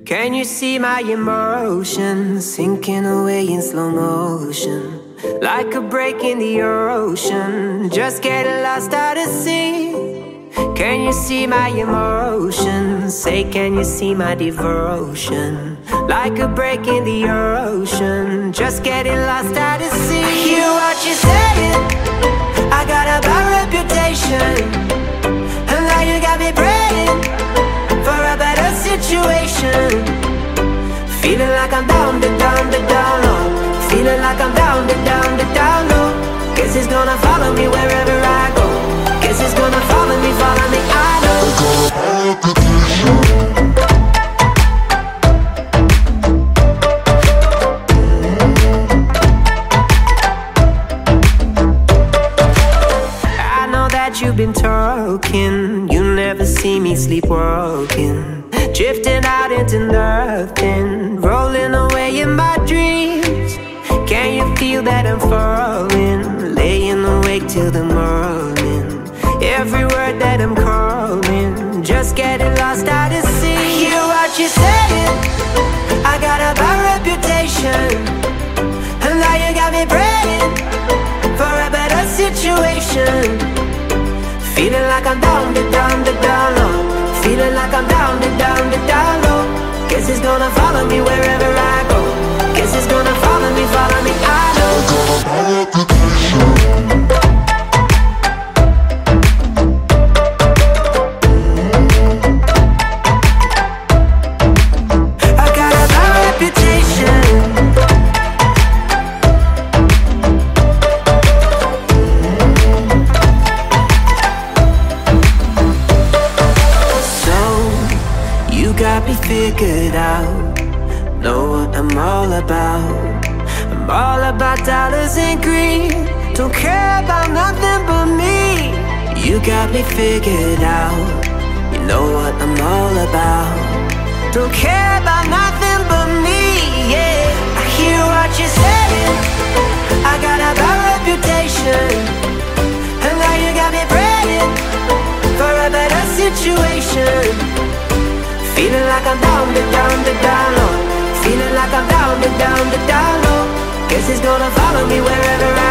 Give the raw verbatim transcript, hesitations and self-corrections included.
Can you see my emotions sinking away in slow motion, like a break in the ocean, just getting lost out at sea? Can you see my emotions? Say, can you see my devotion? Like a break in the ocean, just getting lost out at sea. I hear what you're saying, I got a bad reputation, and now you got me praying for a better situation. Feeling like I'm down, the down, the down low. Feeling like I'm down, the down, the down low. Guess it's gonna follow me wherever I go. Guess it's gonna follow me, follow me, I know. I know that you've been talking, you never see me sleepwalking, drifting out into nothing, rolling away in my dreams. Can you feel that I'm falling, laying awake till the morning? Every word that I'm calling, just getting lost out at sea. I hear what you're saying, I got a bad reputation, and now you got me praying for a better situation. Feeling like I'm down, the down, the down low. Feeling like I'm down, the down, the down low. Guess it's gonna follow me wherever I go. Guess it's gonna follow me, follow me, I know. I got a bad reputation. You got me figured out, know what I'm all about. I'm all about dollars and greed, don't care about nothing but me. You got me figured out, you know what I'm all about. Don't care about nothing but me, yeah. I hear what you're saying, I got a bad reputation, and now you got me praying for a better situation. Feeling like I'm down, the down, the down low. Feeling like I'm down, the down, the down low. Guess it's gonna follow me wherever I